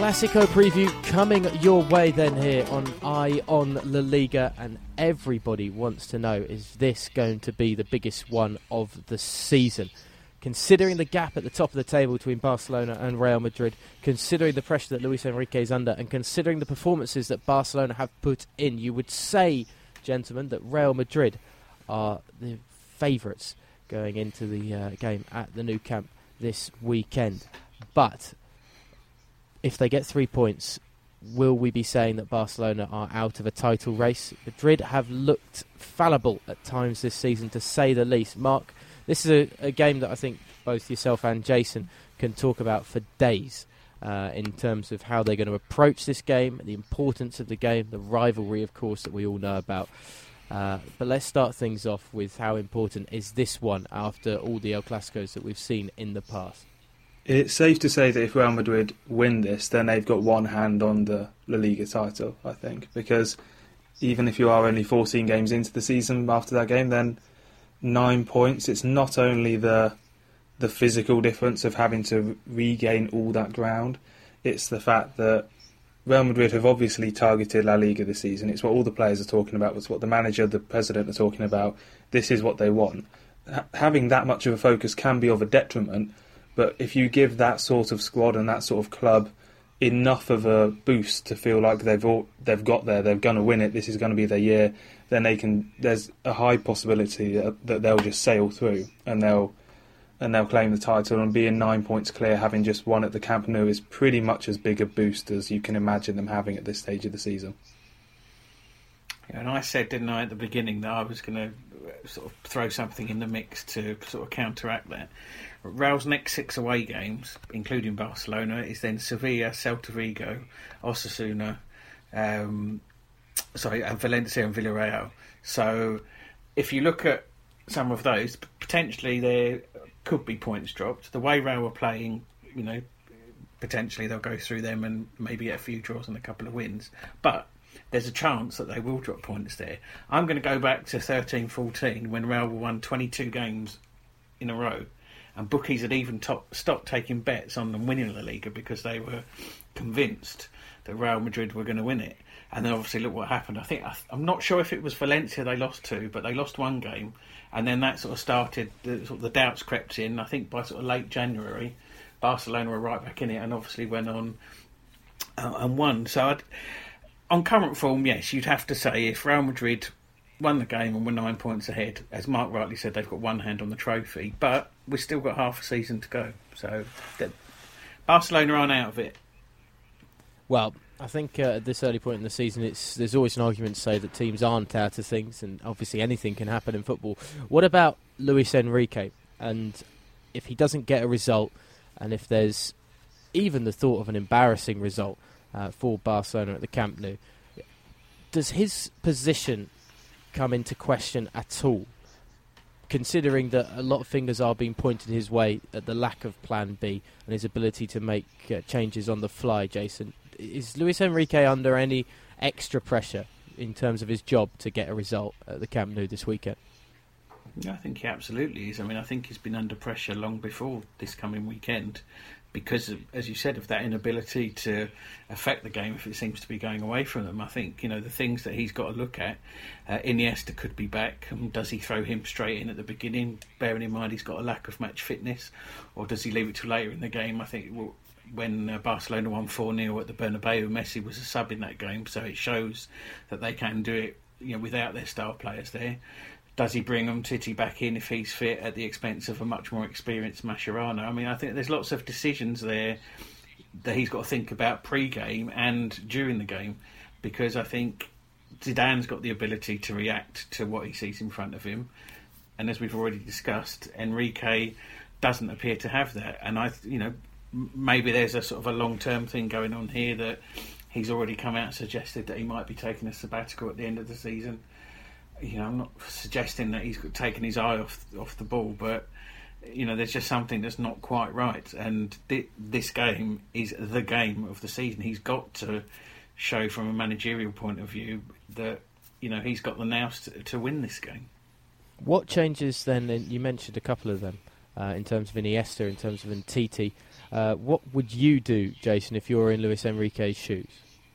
Clasico preview coming your way then here on Eye on La Liga, and everybody wants to know, is this going to be the biggest one of the season? Considering the gap at the top of the table between Barcelona and Real Madrid, considering the pressure that Luis Enrique is under, and considering the performances that Barcelona have put in, you would say, gentlemen, that Real Madrid are the favourites going into the game at the Nou Camp this weekend. But if they get 3 points, will we be saying that Barcelona are out of a title race? Madrid have looked fallible at times this season, to say the least. Mark, this is a game that I think both yourself and Jason can talk about for days in terms of how they're going to approach this game, the importance of the game, the rivalry, of course, that we all know about. But let's start things off with how important is this one after all the El Clasicos that we've seen in the past. It's safe to say that if Real Madrid win this, then they've got one hand on the La Liga title, I think, because even if you are only 14 games into the season after that game, then 9 points, it's not only the physical difference of having to regain all that ground, it's the fact that Real Madrid have obviously targeted La Liga this season. It's what all the players are talking about, it's what the manager, the president are talking about. This is what they want. Having that much of a focus can be of a detriment, but if you give that sort of squad and that sort of club enough of a boost to feel like they've got there, they're going to win it, this is going to be their year, then there's a high possibility that they'll just sail through and they'll claim the title, and being 9 points clear, having just won at the Camp Nou, is pretty much as big a boost as you can imagine them having at this stage of the season. Yeah, and I said, didn't I, at the beginning, that I was going to sort of throw something in the mix to sort of counteract that. Real's next 6 away games, including Barcelona, is then Sevilla, Celta Vigo, Osasuna, and Valencia and Villarreal. So if you look at some of those, potentially there could be points dropped. The way Real are playing, potentially they'll go through them and maybe get a few draws and a couple of wins. But there's a chance that they will drop points there. I'm going to go back to 13-14 when Real won 22 games in a row, and bookies had even stopped taking bets on them winning La Liga because they were convinced that Real Madrid were going to win it. And then obviously look what happened. I'm not sure if it was Valencia they lost to, but they lost one game, and then that sort of started, the doubts crept in. I think by sort of late January, Barcelona were right back in it and obviously went on and won. So on current form, yes, you'd have to say if Real Madrid won the game and were 9 points ahead, as Mark rightly said, they've got one hand on the trophy, but we've still got half a season to go. So Barcelona aren't out of it. Well, I think at this early point in the season, there's always an argument to say that teams aren't out of things, and obviously anything can happen in football. What about Luis Enrique? And if he doesn't get a result, and if there's even the thought of an embarrassing result for Barcelona at the Camp Nou, does his position come into question at all, considering that a lot of fingers are being pointed his way at the lack of plan B and his ability to make changes on the fly? Jason, is Luis Enrique under any extra pressure in terms of his job to get a result at the Camp Nou this weekend? Yeah, I think he absolutely is. I mean, I think he's been under pressure long before this coming weekend because, as you said, of that inability to affect the game if it seems to be going away from them. I think, the things that he's got to look at, Iniesta could be back. Does he throw him straight in at the beginning, bearing in mind he's got a lack of match fitness, or does he leave it till later in the game? I think when Barcelona won 4-0 at the Bernabeu, Messi was a sub in that game, so it shows that they can do it without their star players there. Does he bring Umtiti back in if he's fit at the expense of a much more experienced Mascherano? I mean, I think there's lots of decisions there that he's got to think about pre-game and during the game, because I think Zidane's got the ability to react to what he sees in front of him, and as we've already discussed, Enrique doesn't appear to have that. And maybe there's a sort of a long-term thing going on here that he's already come out and suggested that he might be taking a sabbatical at the end of the season. I'm not suggesting that he's taken his eye off the ball, but there's just something that's not quite right. And this game is the game of the season. He's got to show, from a managerial point of view, that he's got the nous to win this game. What changes then? You mentioned a couple of them in terms of Iniesta, in terms of Umtiti. What would you do, Jason, if you were in Luis Enrique's shoes?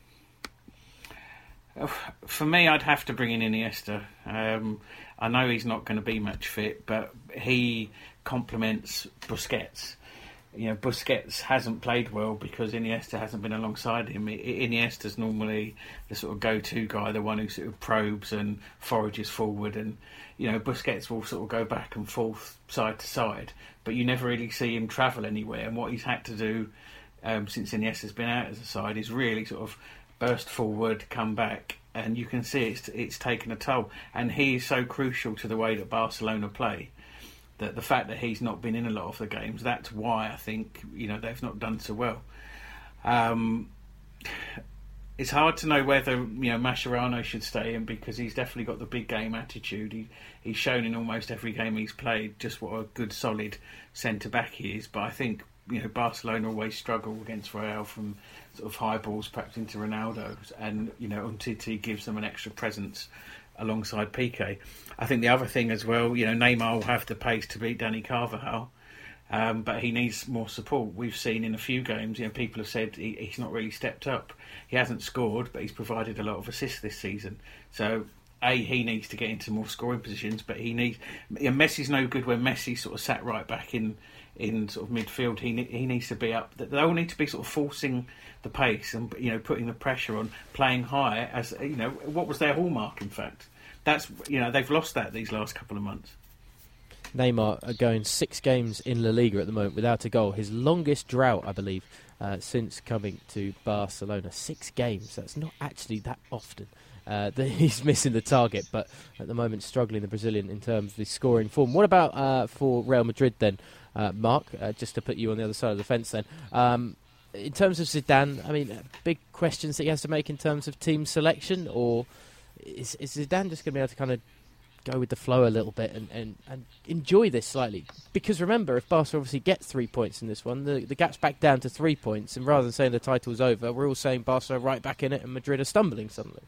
For me, I'd have to bring in Iniesta. I know he's not going to be much fit, but he complements Busquets. Busquets hasn't played well because Iniesta hasn't been alongside him. Iniesta's normally the sort of go-to guy, the one who sort of probes and forages forward, and Busquets will sort of go back and forth side to side, but you never really see him travel anywhere. And what he's had to do since Iniesta's been out as a side is really sort of burst forward, come back, and you can see it's taken a toll. And he is so crucial to the way that Barcelona play, that the fact that he's not been in a lot of the games, that's why I think they've not done so well. It's hard to know whether Mascherano should stay in, because he's definitely got the big game attitude. He's shown in almost every game he's played just what a good solid centre back he is. But I think Barcelona always struggle against Real from sort of high balls perhaps into Ronaldo, and Umtiti gives them an extra presence alongside Piqué. I think the other thing as well, Neymar will have the pace to beat Dani Carvajal, but he needs more support. We've seen in a few games, people have said he's not really stepped up. He hasn't scored, but he's provided a lot of assists this season. So, he needs to get into more scoring positions, but Messi's no good when Messi sort of sat right back in sort of midfield. He needs to be up. They all need to be sort of forcing the pace and putting the pressure on, playing high. As what was their hallmark? In fact, that's they've lost that these last couple of months. Neymar are going 6 games in La Liga at the moment without a goal. His longest drought, I believe, since coming to Barcelona. 6 games. That's not actually that often that he's missing the target, but at the moment struggling, the Brazilian, in terms of the scoring form. What about for Real Madrid then, Mark? Just to put you on the other side of the fence then. In terms of Zidane, I mean, big questions that he has to make in terms of team selection, or is Zidane just going to be able to kind of go with the flow a little bit and enjoy this slightly? Because remember, if Barca obviously gets 3 points in this one, the gap's back down to 3 points, and rather than saying the title's over, we're all saying Barca are right back in it and Madrid are stumbling suddenly.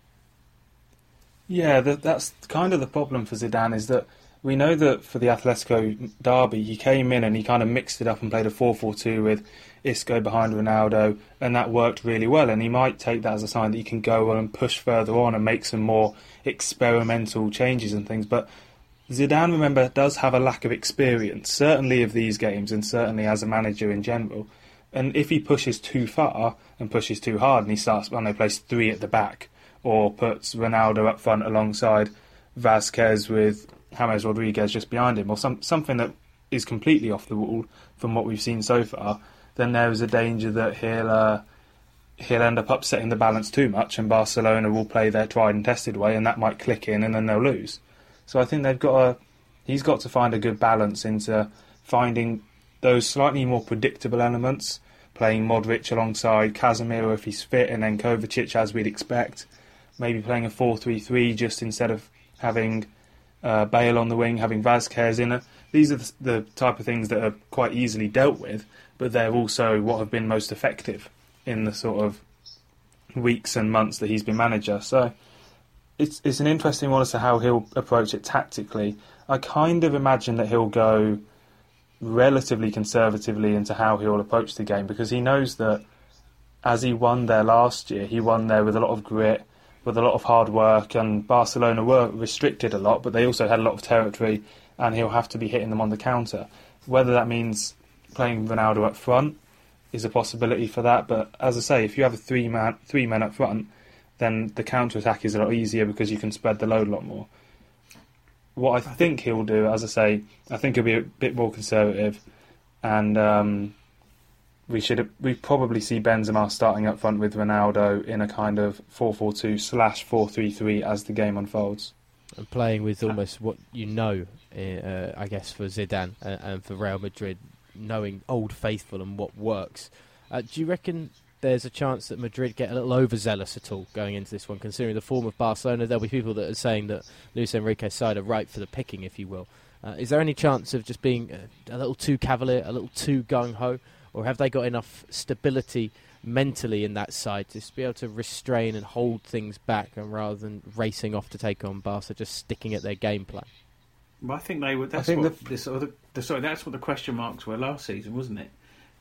Yeah, that's kind of the problem for Zidane, is that we know that for the Atletico derby, he came in and he kind of mixed it up and played a 4-4-2 with Isco behind Ronaldo, and that worked really well. And he might take that as a sign that he can go on and push further on and make some more experimental changes and things. But Zidane, remember, does have a lack of experience, certainly of these games and certainly as a manager in general. And if he pushes too far and pushes too hard and he starts, plays 3 at the back, or puts Ronaldo up front alongside Vázquez with James Rodriguez just behind him, or something that is completely off the wall from what we've seen so far, then there is a danger that he'll end up upsetting the balance too much, and Barcelona will play their tried and tested way, and that might click in, and then they'll lose. So I think he's got to find a good balance into finding those slightly more predictable elements, playing Modric alongside Casemiro if he's fit, and then Kovacic as we'd expect. Maybe playing a 4-3-3 just instead of having Bale on the wing, having Vázquez in it. These are the type of things that are quite easily dealt with, but they're also what have been most effective in the sort of weeks and months that he's been manager. So it's an interesting one as to how he'll approach it tactically. I kind of imagine that he'll go relatively conservatively into how he'll approach the game, because he knows that as he won there last year, he won there with a lot of grit, with a lot of hard work, and Barcelona were restricted a lot, but they also had a lot of territory, and he'll have to be hitting them on the counter. Whether that means playing Ronaldo up front is a possibility for that, but as I say, if you have a three men up front, then the counter-attack is a lot easier because you can spread the load a lot more. What I think he'll do, as I say, I think he'll be a bit more conservative, and we probably see Benzema starting up front with Ronaldo in a kind of 4-4-2/4-3-3 as the game unfolds. And playing with almost what I guess, for Zidane and for Real Madrid, knowing Old Faithful and what works. Do you reckon there's a chance that Madrid get a little overzealous at all going into this one, considering the form of Barcelona? There'll be people that are saying that Luis Enrique's side are ripe for the picking, if you will. Is there any chance of just being a little too cavalier, a little too gung-ho? Or have they got enough stability mentally in that side to be able to restrain and hold things back, and rather than racing off to take on Barca, just sticking at their game plan? Well, I think they would. That's what the question marks were last season, wasn't it?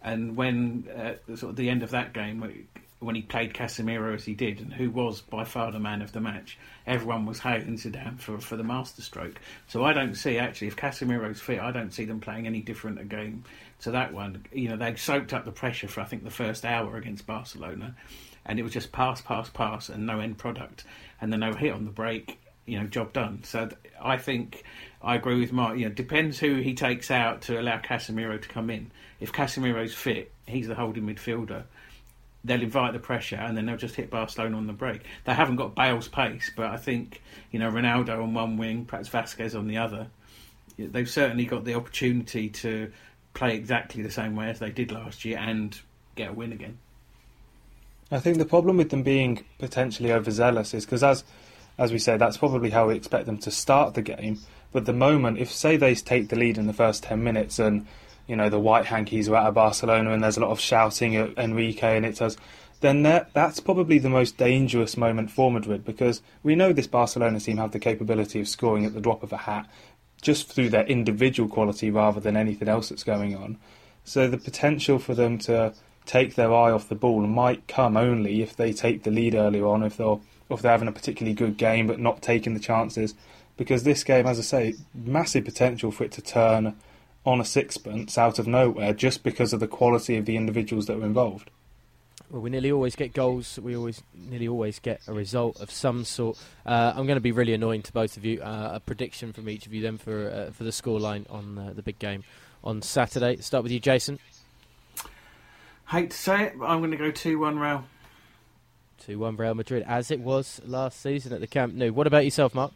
And when sort of the end of that game, when he played Casemiro as he did, and who was by far the man of the match, everyone was hailing Zidane for the masterstroke. So I don't see, actually, if Casemiro's fit, I don't see them playing any different a game to that one. You know, they soaked up the pressure for, I think, the first hour against Barcelona, and it was just pass, and no end product, and then no hit on the break. You know, job done. So I think I agree with Mark. You know, depends who he takes out to allow Casemiro to come in. If Casemiro's fit, he's the holding midfielder. They'll invite the pressure, and then they'll just hit Barcelona on the break. They haven't got Bale's pace, but I think, you know, Ronaldo on one wing, perhaps Vasquez on the other. They've certainly got the opportunity to play exactly the same way as they did last year and get a win again. I think the problem with them being potentially overzealous is because, as we say, that's probably how we expect them to start the game. But the moment, if say they take the lead in the first 10 minutes and, you know, the white hankies are out of Barcelona and there's a lot of shouting at Enrique and it does, then that's probably the most dangerous moment for Madrid, because we know this Barcelona team have the capability of scoring at the drop of a hat just through their individual quality rather than anything else that's going on. So the potential for them to take their eye off the ball might come only if they take the lead earlier on, if they're having a particularly good game but not taking the chances. Because this game, as I say, massive potential for it to turn on a sixpence out of nowhere just because of the quality of the individuals that were involved. Well, we nearly always get goals. We nearly always get a result of some sort. I'm going to be really annoying to both of you. A prediction from each of you then for the scoreline on the big game on Saturday. Start with you, Jason. Hate to say it, but I'm going to go 2-1 Real. 2-1 Real Madrid, as it was last season at the Camp Nou. What about yourself, Mark?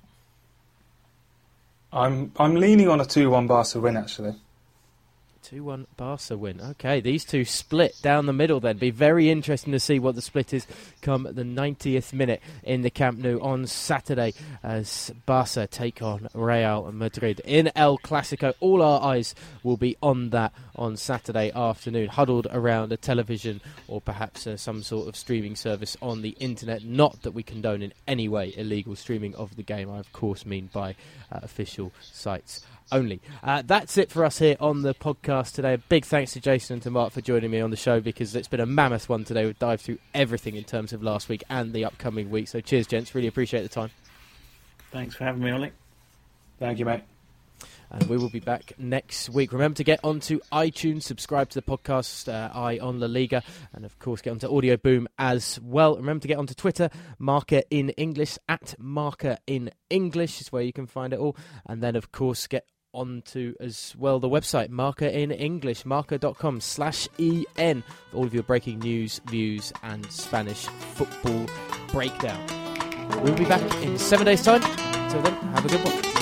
I'm leaning on a 2-1 Barca win, actually. 2-1 Barca win. Okay, these two split down the middle then. Be very interesting to see what the split is come the 90th minute in the Camp Nou on Saturday as Barca take on Real Madrid in El Clasico. All our eyes will be on that on Saturday afternoon, huddled around a television or perhaps some sort of streaming service on the internet. Not that we condone in any way illegal streaming of the game. I, of course, mean by official sites only. That's it for us here on the podcast today. A big thanks to Jason and to Mark for joining me on the show, because it's been a mammoth one today. We've dived through everything in terms of last week and the upcoming week. So cheers, gents. Really appreciate the time. Thanks for having me, Ollie. Thank you, mate. And we will be back next week. Remember to get onto iTunes, subscribe to the podcast, Eye on La Liga, and of course get onto Audio Boom as well. Remember to get onto Twitter, Marca in English, @Marca in English is where you can find it all. And then of course get onto as well the website Marca in English, marca.com/en for all of your breaking news, views and Spanish football breakdown. We'll be back in 7 days time. Until then, have a good one.